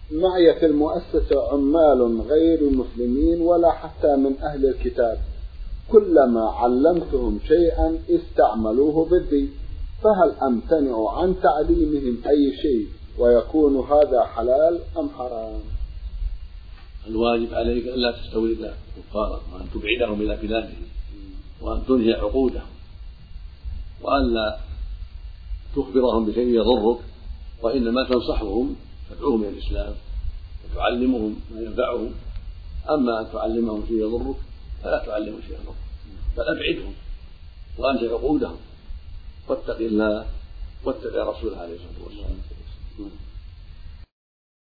معي في المؤسسة عمال غير المسلمين ولا حتى من أهل الكتاب، كلما علمتهم شيئا استعملوه ضدي، فهل أمتنع عن تعليمهم أي شيء ويكون هذا حلال أم حرام؟ الواجب عليك أن لا تستورد كفارا، وأن تبعدهم إلى بلادهم، وأن تنهي عقودهم، وأن لا تخبرهم بشيء يضرك، وإنما تنصحهم تدعوهم إلى الإسلام وتعلمهم ما ينفعهم. أما أن تعلمهم شيء يضرك فلا تعلمهم شيء يضرك، بل أبعدهم وأنهي عقودهم، واتق الله واتبع رسوله عليه الصلاة والسلام.